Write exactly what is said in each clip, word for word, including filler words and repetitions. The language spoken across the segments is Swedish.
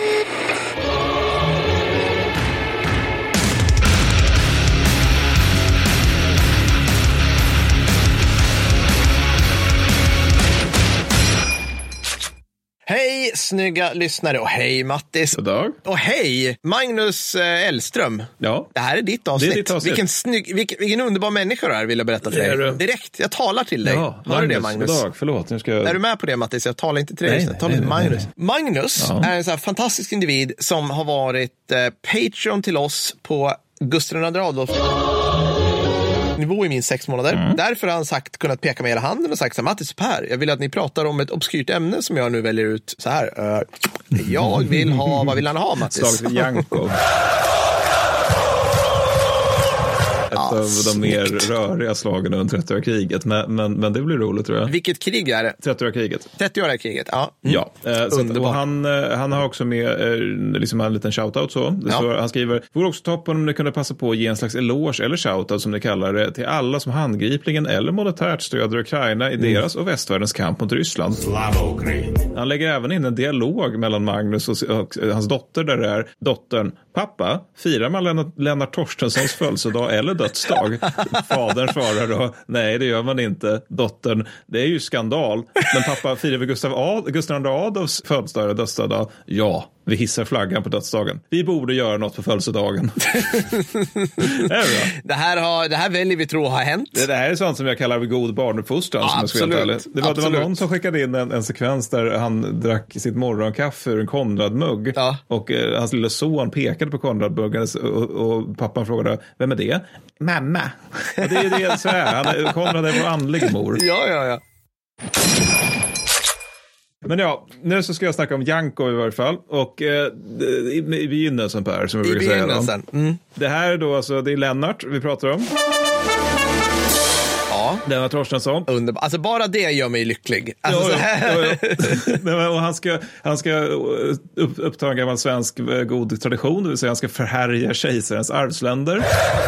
Hej snygga lyssnare och hej Mattis. God dag. Och hej Magnus eh, Elström. Ja. Det här är ditt avsnitt. Det är ditt avsnitt. Vilken, snygg, vilken, vilken underbar människa du är, vill jag berätta för dig. Det är du. Direkt, jag talar till dig. Ja, Hör du det Magnus? God dag, förlåt. Nu ska jag... Är du med på det Mattis? Jag talar inte till dig. Nej, Jag talar nej, till nej, Magnus. nej. Magnus Ja. är en så här fantastisk individ som har varit eh, Patreon till oss på Gustav II Adolf nivå i minst sex månader. Mm. Därför har han sagt, kunnat peka med hela handen och sagt så här, Mattis och Per, jag vill att ni pratar om ett obskyrt ämne som jag nu väljer ut så här. Uh, jag vill ha, vad vill han ha Mattis? Slaget vid Jankov. Ett Ja, av snyggt. de mer röriga slagen under trettioåriga kriget. Men, men, men det blir roligt tror jag. Vilket krig är det? trettioåriga kriget. trettioåriga kriget, ja. Mm. Ja, eh, så att, och han, eh, han har också med eh, liksom en liten shoutout så. Det Ja. står, han skriver, vore också toppen om ni kunde passa på att ge en slags eloge eller shoutout som ni kallar det till alla som handgripligen eller monetärt stöder Ukraina i mm. deras och västvärldens kamp mot Ryssland. Han lägger även in en dialog mellan Magnus och, och, och hans dotter där det är dottern, pappa, firar man Lennart, Lennart Torstenssons födelsedag eller dödsdag? Fadern svarar då, nej det gör man inte. Dottern, det är ju skandal. Men pappa, firar vi Gustav, Ad, Gustav andra Adolfs födelsedag eller dödsdag? Ja, vi hissar flaggan på dödsdagen. Vi borde göra något på födelsedagen. det, det, här har, det här väljer vi tro har hänt. Det, det här är sånt som jag kallar god barnuppfostran. Ja, som jag absolut. Det var, absolut. det var någon som skickade in en, en sekvens där han drack sitt morgonkaffe ur en Konrad-mugg. Ja. Och eh, hans lilla son pekade på Konrad-muggen och, och pappan frågade, vem är det? Mamma. Och det är det så här. Han, Konrad är vår andlig mor. Ja, ja, ja. Men ja, nu så ska jag snacka om Jankov i varje fall. Och eh, i, i begynnelsen Per, som vi brukar säga. begynnelsen. Mm. Det här är då alltså, det är Lennart vi pratar om. Ja. Lennart Torstensson. Underbar. Alltså bara det gör mig lycklig. Alltså, Ja, så här. ja, ja. Nej, men, och han ska, han ska upp, uppta en gammal svensk god tradition, det vill säga han ska förhärja kejsarens arvsländer.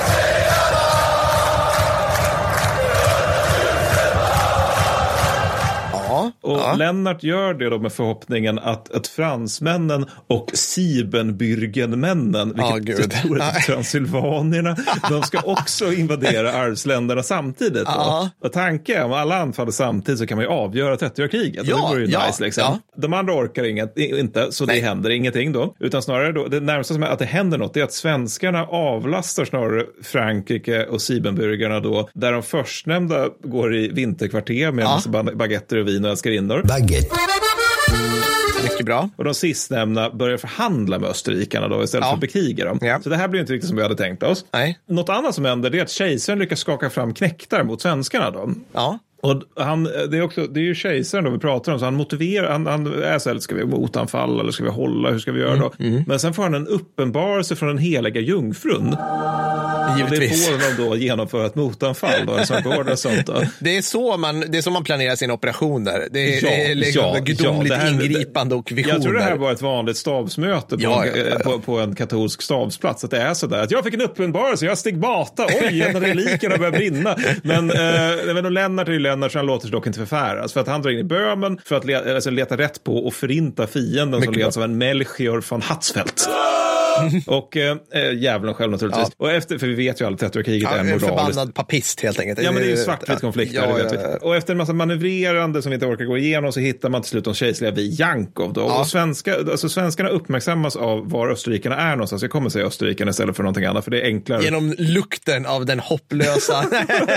Och ja. Lennart gör det då med förhoppningen att, att fransmännen och Siebenbürgenmännen, vilket oh, tror att transylvanierna, de ska också invadera arvsländerna samtidigt. Ja. Och tanken om alla anfaller samtidigt så kan man ju avgöra trettioåriga kriget. Ja, det vore ju ja, nice liksom. Ja. De andra orkar inget, inte, så Nej. det händer ingenting då. Utan snarare då, det närmaste som är att det händer något är att svenskarna avlastar snarare Frankrike och Siebenbürgerna då, där de förstnämnda går i vinterkvarter med ja. en massa baguetter och vin och älskarinnor. Baguette. Mycket bra. Och de sistnämnda börjar förhandla med österrikarna då istället ja. för att bekriga dem. Ja. Så det här blir inte riktigt som vi hade tänkt oss. Nej. Något annat som händer är att kejsaren lyckas skaka fram knektar mot svenskarna då. Ja. Och han, det är också, det är ju kejsaren då vi pratar om, så han motiverar, han, han är så här, ska vi motanfall eller ska vi hålla, hur ska vi göra då? Mm, mm. Men sen får han en uppenbarelse från den heliga jungfrun. Givetvis. Och det får de då genomföra ett motanfall då, en sån gård sånt då. Det är så man, det är så man planerar sina operationer. Det är, ja, det är liksom ja, gudomligt ja, här, ingripande och visioner. Jag tror det här var ett vanligt stabsmöte på, ja, ja, ja. på, på en katolsk stabsplats, att det är sådär att jag fick en uppenbarelse, jag stigmata, oj, en relikerna börjar brinna. Men, eh, men Lennart är ju Lennart, så han låter sig dock inte förfäras. För att han drar in i Böhmen för att le, alltså, leta rätt på och förinta fienden Mycket som leds av en Melchior von Hatzfeldt. Och äh, djävulen själv naturligtvis. Ja. Och efter, för vi vet ju alla att trettioåriga kriget ja, är moraliskt. En förbannad papist helt enkelt. Ja, men det är ju svartvit konflikt. Ja, ja, ja, ja. Och efter en massa manövrerande som vi inte orkar gå igenom så hittar man till slut de kejserliga vid Jankov då. Ja. Och svenska, alltså svenskarna uppmärksammas av var österrikarna är någonstans. Jag kommer säga österrikarna istället för någonting annat, för det är enklare. Genom lukten av den hopplösa.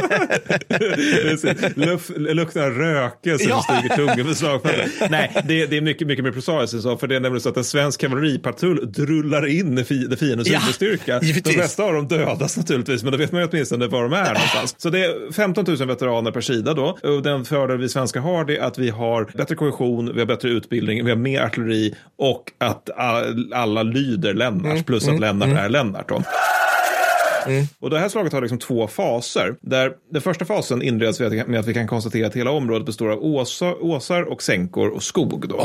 Luft, lukten av röke som ja. stiger tunga för slagfältet. Nej, det, det är mycket, mycket mer prosaiskt så, för det är nämligen så att en svensk kavalleripatrull drullar in i fi, fiendens ja. understyrka. De flesta av dem dödas naturligtvis, men då vet man ju åtminstone var de är någonstans. Så det är femton tusen veteraner per sida då. Och den fördel vi svenskar har det att vi har bättre kohesion, vi har bättre utbildning, vi har mer artilleri och att alla lyder Lennart, mm. plus att mm. Lennart mm. är Lennart då. Mm. Och det här slaget har liksom två faser. Där den första fasen inleds med att vi kan konstatera att hela området består av åsar, åsar och sänkor och skog då. Ja.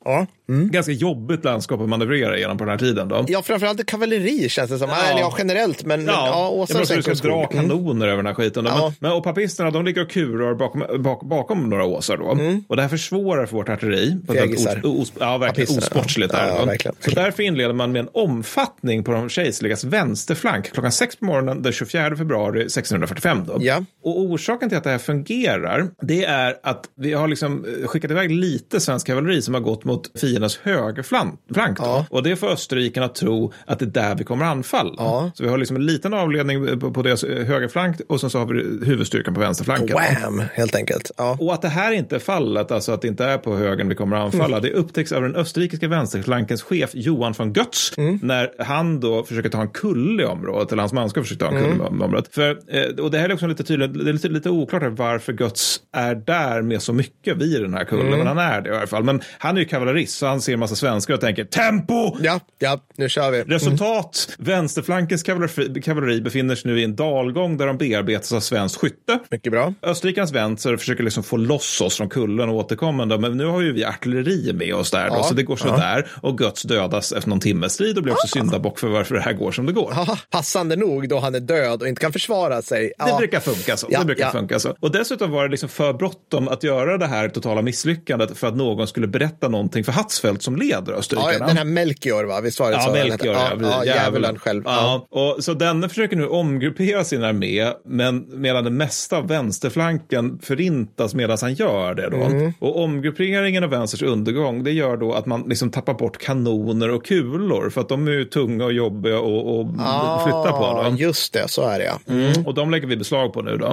Ja. Mm. Ganska jobbigt landskap att manövrera genom på den här tiden då. Ja, framförallt kavalleri känns det som. Ja, Eller ja generellt, men ja, ja, Åsa jag måste ska dra mm. kanoner över den här skiten. Då. Ja. Men, men, och papisterna, de ligger och kurar bakom, bak, bakom några åsar då. Mm. Och det här försvårar för vårt artilleri. Fegisar. Os, ja, verkligen osportsligt där. Ja, ja, verkligen. Så därför inleder man med en omfattning på de kejserligas vänsterflank klockan sex på morgonen den tjugofjärde februari sextonhundrafyrtiofem då. Ja. Och orsaken till att det här fungerar, det är att vi har liksom skickat iväg lite svensk kavalleri som har gått mot fiendens högerflank då. Ja. Och det får österrikarna att tro att det är där vi kommer anfalla. Ja. Så vi har liksom en liten avledning på, på deras högerflank och så, så har vi huvudstyrkan på vänsterflanken. Wham, helt enkelt. Ja. Och att det här inte är fallet, alltså att det inte är på högern vi kommer anfalla, mm. det upptäcks av den österrikiska vänsterflankens chef Johan von Götz mm. när han då försöker ta en kulle i området, eller hans manskap försöker ta en kulle mm. i området. För, och det här är också lite tydligt, det är lite, lite oklart varför Götz är där med så mycket vid den här kullen, mm. men han är det i alla fall. Men han är ju kavallerist, så han ser en massa svenskar och tänker tempo! Ja, ja, nu kör vi. Resultat, mm. vänsterflankens kavalleri, kavalleri befinner sig nu i en dalgång där de bearbetas av svensk skytte. Mycket bra. Österrikarnas vänster försöker liksom få loss oss från kullen och återkommande, men nu har ju vi artilleri med oss där då, ja. Så det går så ja. där och Götz dödas efter någon timmes strid och blir också ah. syndabock för varför det här går som det går. Ja, passande nog då han är död och inte kan försvara sig. Ja. Det brukar funka så. Ja, det brukar ja. funka så. Och dessutom var det liksom för bråttom att göra det här totala misslyckandet för att någon skulle berätta någonting för Hatzfeldt som leder österrikarna. Ja, den här Melchior va? Visst var det ja, så? Melchior, ja, ja, ja, djävulen själv. Ja. Ja. Och så denne försöker nu omgruppera sin armé, men medan det mesta av vänsterflanken förintas medan han gör det då. Mm. Och omgrupperingen av vänsters undergång, det gör då att man liksom tappar bort kanoner och kulor, för att de är ju tunga och jobbiga och, och ah, flytta på dem. Just det, så är det ja. Mm. Mm. Och de lägger vi beslag på nu då.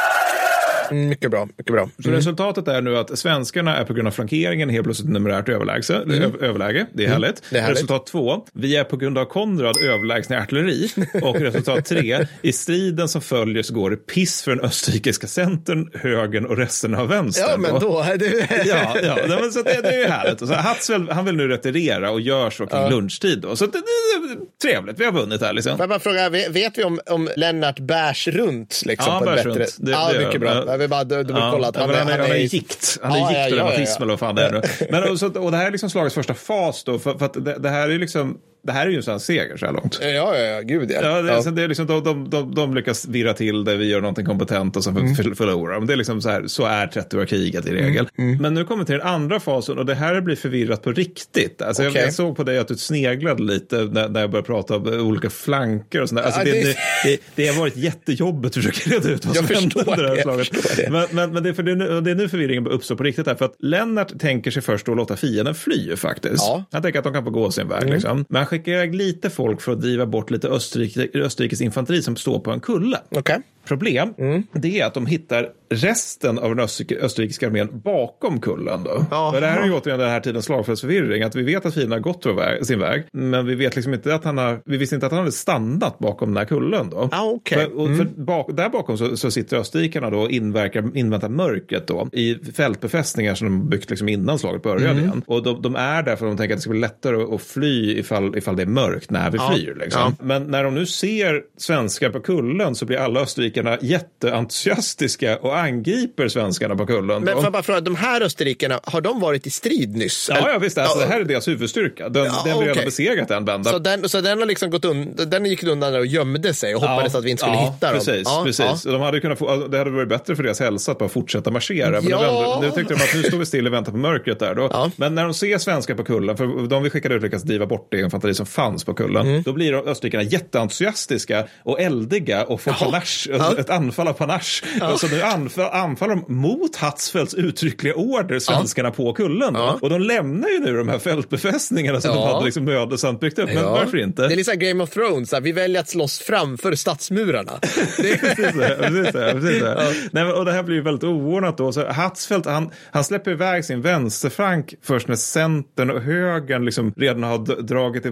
Mm, mycket bra, mycket bra. Mm. Så resultatet är nu att svenskarna är på grund av flankeringen helt plötsligt numerärt överläge. Mm. överläge. Det är mm. härligt. Det är härligt. Resultat två, vi är på grund av Konrad överlägsna i artilleri. Och resultat tre, i striden som följer så går det piss för den österrikiska centern, högern och resten av vänstern. Ja, men då är det... ja, ja, men så det, det är ju härligt. Och så Hatzfeldt, han vill nu retirera och gör så kring ja. lunchtid då. Så det, det är trevligt, vi har vunnit här liksom. Får jag bara fråga, vet vi om, om Lennart bärs runt liksom, ja, på ett bärs bättre... runt. Det, ja, det, mycket bra. Jag vill bara dubbelkolla att ja, han, han, han, är, han är gikt. Han är ja, gikt och ja, reumatism ja, ja. eller vad fan det är nu. Men, och, så, och det här är liksom slagets första fas då, för, för att det, det här är ju liksom det här är ju en sån seger så här långt. Ja, ja, ja, gud ja. Ja, det, ja. Så det är liksom, de, de, de, de lyckas virra till det, vi gör någonting kompetent och så mm. förlorar. Men det är liksom så här, så är trettioårskriget i regel. Mm. Mm. Men nu kommer vi till den andra fasen och det här blir förvirrat på riktigt. Alltså okay. jag, jag såg på dig att du sneglade lite när, när jag började prata om olika flanker och sådär. Alltså ja, det, det, det, det har varit jättejobbigt att försöka reda ut vad som hände under det här slaget. Det. Men, men, men det, är för det, är nu, det är nu förvirringen uppstår på riktigt här. För att Lennart tänker sig först att låta fienden fly faktiskt. Ja. Han tänker att de kan få gå sin väg. Mm. Liksom. Men han skickar iväg lite folk för att driva bort lite Österrike, Österrikes infanteri som står på en kulle. Okay. Problem, mm. det är att de hittar resten av den österrike, österrikiska armén bakom kullen då. Oh, För det här är ju återigen den här tidens slagfältsförvirring, att vi vet att fienden har gått väg, sin väg, men vi vet liksom inte att han har, vi visste inte att han hade stannat bakom den här kullen då. Ah, okay. För, och mm. för bak, där bakom så, så sitter österrikarna då och inverkar, inväntar mörkret då i fältbefästningar som de byggt liksom innan slaget började mm. igen. Och de, de är där för att de tänker att det ska bli lättare att fly ifall, ifall det är mörkt när vi ja. flyr liksom. Ja. Men när de nu ser svenskar på kullen så blir alla österrikarna jätteentusiastiska och angriper svenskarna på kullen. Men får jag bara fråga, de här österrikarna, har de varit i strid nyss? Ja, ja visst. Alltså, ja. Det här är deras huvudstyrka. Den, ja, den blir okay. redan besegrat den bändan. Så den, så den har liksom gått undan, den gick undan och gömde sig och hoppades ja. att vi inte skulle ja, hitta precis, dem. Ja, precis. Ja. De hade kunnat få, det hade varit bättre för deras hälsa att bara fortsätta marschera. Men ja. nu tyckte de att nu står vi still och väntar på mörkret där då. Ja. Men när de ser svenskar på kullen, för de vi skickade ut lyckas driva bort det infanteri som fanns på kullen, mm. då blir de österrikarna jätteentusiastiska och eldiga och får panache, ja. ett anfall av panache. Ja. Alltså nu anfall, anfaller de mot Hatzfeldts uttryckliga order svenskarna ja. på kullen. Ja. Och de lämnar ju nu de här fältbefästningarna som ja. de hade liksom mödosamt byggt upp. Men ja. varför inte? Det är liksom Game of Thrones. Vi väljer att slåss framför stadsmurarna. Det är precis det. Precis det, precis det. Ja. Nej, och det här blir ju väldigt oordnat då. Så Hatzfeldt, han, han släpper iväg sin vänsterflank först när centern och högern liksom redan har dragit iväg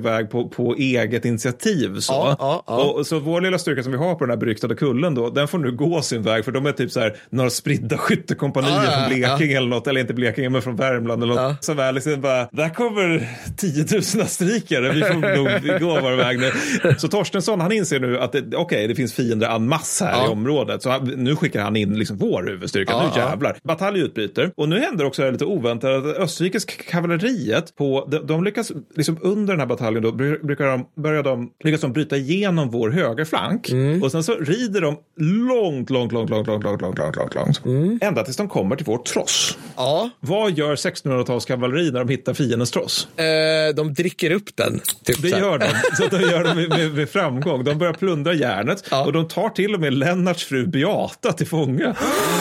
iväg på, på eget initiativ. Så. Ja, ja, ja. Och, så vår lilla styrka som vi har på den här beryktade kullen då, den får nu gå sin väg, för de är typ så här några spridda skyttekompanier ja, ja, från Blekinge ja. eller något, eller inte Blekinge men från Värmland eller något. Ja. Så väl liksom bara, där kommer tiotusen österrikare, vi får nog gå vår väg nu. Så Torstensson, han inser nu att okej, okay, det finns fiender en massa här ja. i området, så han, nu skickar han in liksom vår huvudstyrka, ja, nu jävlar. Ja. Batalj utbryter, och nu händer också lite oväntat att österrikiska kavalleriet på, de, de lyckas liksom under den här bataljen då, brukar de, börjar de, lyckas de bryta igenom vår högerflank, mm. och sen så rider de långt, långt, långt, långt, långt, långt, långt, långt, långt, långt. Mm. Ända tills de kommer till vår tross. Ja. Vad gör sextonhundratals kavalleri när de hittar fiendens tross? Eh, de dricker upp den. Typ det gör de. Så de gör det med, med, med framgång. De börjar plundra järnet, ja. och de tar till och med Lennarts fru Beata till fånga.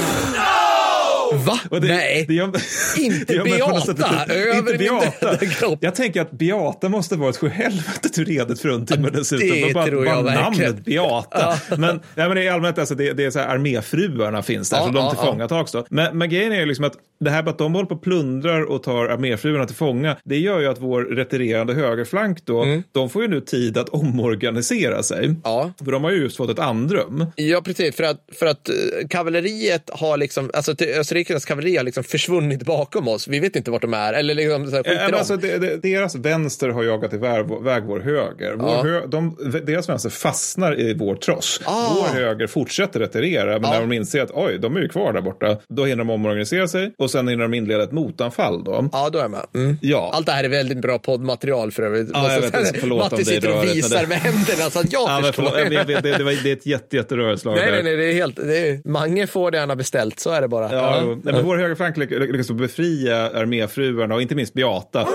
Va? Det, Nej, det gör, inte det Beata. Över inte Beata. Jag tänker att Beata måste vara ett sjuhelvete till redet fruntimmer dessutom. Det bara, tror jag bara verkligen. Namnet Beata. Ja. Men, nej, men i allmänhet, alltså, det, det är så här, arméfruarna finns där, ja, så de ja, till fånga tags då. Men, men grejen är ju liksom att det här att de håller på och plundrar och tar arméfruarna till fånga, det gör ju att vår retirerande högerflank då, mm. de får ju nu tid att omorganisera sig. Ja. För de har ju just fått ett andrum. Ja, precis. För att, för att kavalleriet har liksom, alltså österrikarnas kavalleri har liksom försvunnit bakom oss. Vi vet inte vart de är. Eller liksom, så här, skiter äh, alltså, det, det, deras vänster har jagat iväg väg vår höger. Vår ja. hö, de, deras vänster fastnar i vår tross. Ah. Vår höger fortsätter retirera, men ah. när de inser att oj, de är ju kvar där borta, då hinner de omorganisera sig, och sen hinner de inleda ett motanfall då. Ja, då är jag med. Mm. Ja. Allt det här är väldigt bra poddmaterial för övrigt. Ja, jag vet, förlåt om det sitter och visar med händerna så att jag ja, förstår. Förlåt, jag vet, det, det, var, det är ett jätte, jätterörslag. Nej, nej, nej, det är helt, det är, mange får det han har beställt, så är det bara. Ja, ja. Nej, men vår högerflank lyckas befria arméfruarna och inte minst Beata.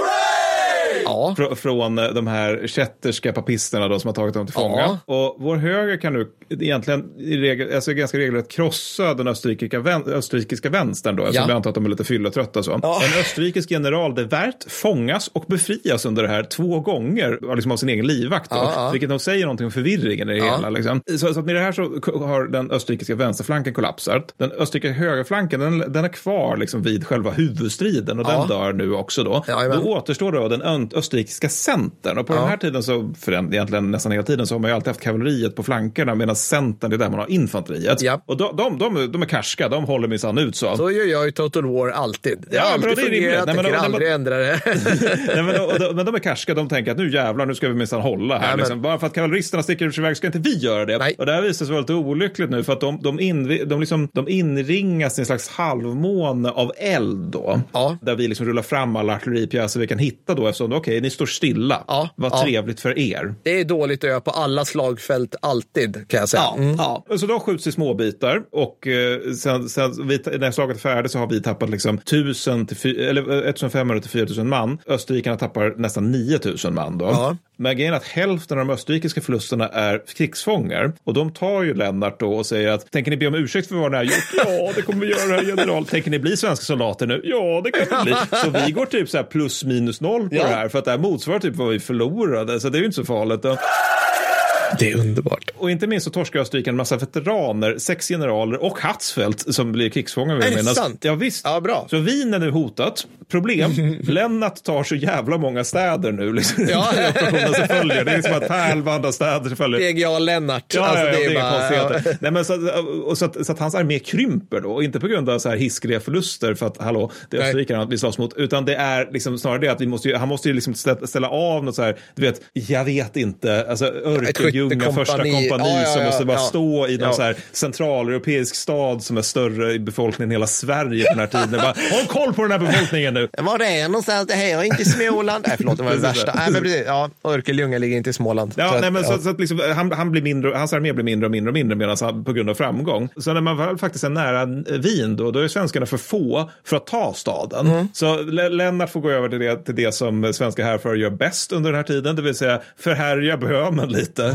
Ja. Fr- från de här kätterska papisterna då, som har tagit dem till fånga. Ja. Och vår höger kan nu egentligen i regel, alltså ganska regelrätt krossa den österrikiska, vän, österrikiska vänstern då, eftersom ja. jag antar att de är lite fylletrötta så. Ja. En österrikisk general de Wert fångas och befrias under det här två gånger liksom av sin egen livvakt då, ja, ja. vilket de säger någonting om förvirringen i det ja. hela liksom. Så, så att med det här så har den österrikiska vänsterflanken kollapsat. Den österrikiska högerflanken, den, den är kvar liksom vid själva huvudstriden, och ja. den dör nu också då. Ja, då återstår då den ön- österrikiska centern, och på ja. den här tiden så, för den, egentligen nästan hela tiden, så har man ju alltid haft kavalleriet på flankerna, medan centern är där man har infanteriet. Ja. Och de, de, de, de är karska, de håller minsann ut så. Så gör jag i Total War alltid. Det har ja, alltid det fungerat, jag tänker aldrig ändra det. Nej, men, och, de, men de är karska, de tänker att nu jävlar, nu ska vi minsann hålla här. Ja, liksom. men... Bara för att kavalleristerna sticker ur sig väg ska inte vi göra det. Nej. Och det här visar sig vara lite olyckligt nu, för att de, de, in, de, liksom, de inringas i en slags halvmåne av eld då. Ja. Där vi liksom rullar fram alla artilleripjäser vi kan hitta då, eftersom okej, okay, ni står stilla. Ja. Vad ja. trevligt för er. Det är dåligt ö på alla slagfält alltid, kan jag säga. Ja, mm. ja. Så de skjuts i små bitar, och eh, sen, sen vi, när slaget är färdigt så har vi tappat liksom tusen till, eller ettusenfemhundra till fyratusen man. Österrikarna tappar nästan niotusen man då. Ja. Men grejen är att hälften av de österrikiska förlusterna är krigsfångar, och de tar ju Lennart då och säger att tänker ni be om ursäkt för vad ni har gjort? Ja, det kommer vi göra, general. Tänker ni bli svenska soldater nu? Ja, det kan det bli. Så vi går typ så här plus minus noll på ja. det här, för att det här motsvarar typ vad vi förlorade, så det är ju inte så farligt då. Det är underbart. Och inte minst så torskar Österrike en massa veteraner, sex generaler och Hatzfeldt som blir krigsfångar. Är det sant? Ja, visst. Ja, bra. Så Wien är nu hotat. Problem, Lennart tar så jävla många städer nu. Liksom. Ja. Operationen som följer. Det är som att pärlbanda städer som följer. P G A Lennart. Ja, alltså, ja, det är, det är bara... konstigt. Nej, men så, och så, att, så att hans armé krymper då. Och inte på grund av så här hiskliga förluster för att, hallå, det är österrikarna vi slåss mot. Utan det är liksom snarare det att vi måste ju, han måste ju liksom ställa av något så här, du vet, jag vet inte, alltså Örkelljunga, första kompani ja, ja, som måste bara ja. stå i någon ja. så här centraleuropeisk stad som är större i befolkningen än hela Sverige på den här tiden. Bara, håll koll på den här befolkningen nu. Var det är någonstans? Det här är inte Småland. Nej, förlåt, det var det värsta. Nej, men precis. Ja, Örkelljunga ligger inte i Småland. Ja, så nej, men ja. så, så att liksom, han, han blir mindre, hans armé blir mindre och mindre och mindre medan han, på grund av framgång. Så när man väl faktiskt är nära Wien då, då är svenskarna för få för att ta staden. Mm. Så L- Lennart får gå över till det, till det som svenska härförare gör bäst under den här tiden, det vill säga förhärja Böhmen lite.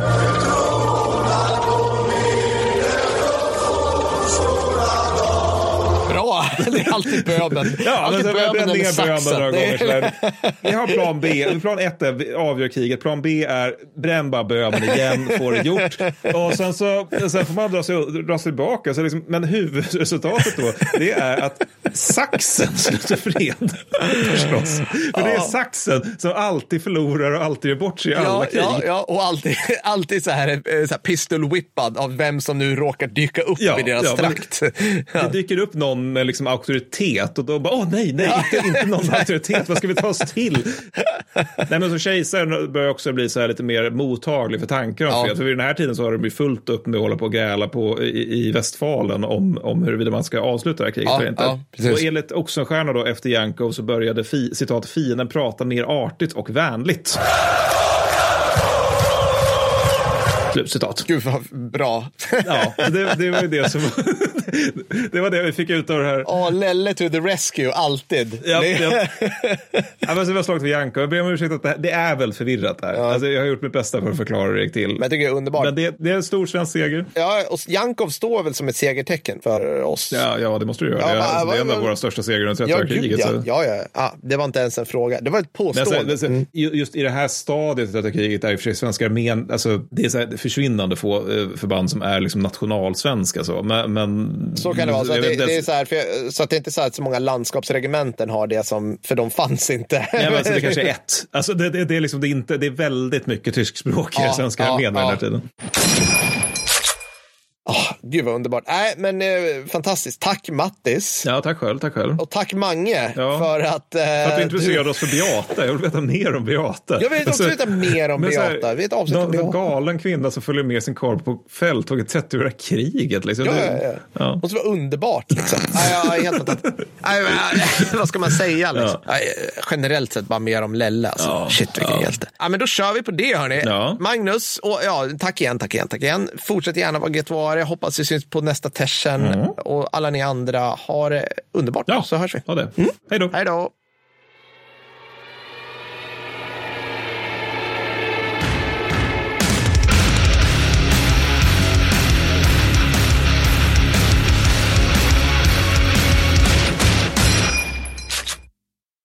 Bra, alltid bönen. Ja, alltid men så bränn ner bönen några gånger. Sådär. Vi har plan B. Plan ett är avgör kriget. Plan B är bränn bara bönen igen, får det gjort. Och sen så sen får man dra sig, dra sig tillbaka. Så liksom, men huvudresultatet då, det är att Saxen slutar fred. Förstås. För det är Saxen som alltid förlorar och alltid är bort sig i alla ja, krig. Ja, ja, och alltid, alltid så här, så här pistol-whippad av vem som nu råkar dyka upp ja, i deras ja, trakt. Det, det dyker upp någon med liksom auktoritet och då bara, åh nej, nej, ja. inte, inte någon auktoritet, vad ska vi ta oss till? Nej, men så kejsaren börjar också bli så här lite mer mottaglig för tankar om ja. fred. För vid den här tiden så har det blivit fullt upp med att hålla på och gräla på i, i Västfalen om, om huruvida man ska avsluta det här kriget ja, eller inte. Ja, och enligt Oxenstierna då efter Yankov så började fi, citat, fienden prata mer artigt och vänligt. Citat. Gud vad bra. Ja, det, det var ju det som det var det vi fick ut av det här. Åh, Lelle to the rescue, alltid. Ja, ja. Ja, men så var slaget för Janko. Jag ber om ursäkt att det, det är väl förvirrat där. Ja. Alltså, jag har gjort mitt bästa för att förklara det till. Men jag tycker det är underbart. Men det, det är en stor svensk seger. Ja, och Yankov står väl som ett segertecken för oss. Ja, ja det måste du göra. Ja, det, va, alltså, det är en va, av våra största segrar under trettioåriga ja, kriget. Ja, så. ja, ja. ja, det var inte ens en fråga. Det var ett påstående. Men så, mm. Just i det här stadiet av kriget är i och för sig svenska armén, alltså det är så här försvinnande få förband som är liksom nationalsvenska så. Men, men så kan det vara. Så att det, det är så här, för, så att det är inte så att så många landskapsregementen har det som, för de fanns inte. Nej, men alltså det kanske är ett. Alltså det, det, det är liksom det är inte, det är väldigt mycket tyskspråkiga ja, svenska ja, armén ja. den här tiden. Oh, gud vad underbart. Nej, men eh, fantastiskt. Tack Mattis. Ja, tack själv, tack själv. Och tack Mange ja. för att... Eh, för att du intresserade du... oss för Beata. Jag vill veta mer om Beata. Jag vill också alltså, veta mer om Beata. Vi vet avsnitt om Beata. En galen kvinna som följer med sin karl på fälttåget trettioåriga kriget. Liksom. Ja, ja, ja. ja. Och så var underbart. Liksom. Nej, jag är helt fantastiskt. Nej, vad ska man säga? Liksom? Ja. Generellt sett bara mer om Lelle. Alltså. Ja. Shit, vilken ja. hjälte. Ja, men då kör vi på det, hörni. Ja. Magnus, och ja, tack igen, tack igen, tack igen. Fortsätt gärna vara get var. Jag hoppas vi syns på nästa Teschen mm. och alla ni andra har det underbart. Ja, så hörs vi. Ha det. Mm. Hej då. Hej då.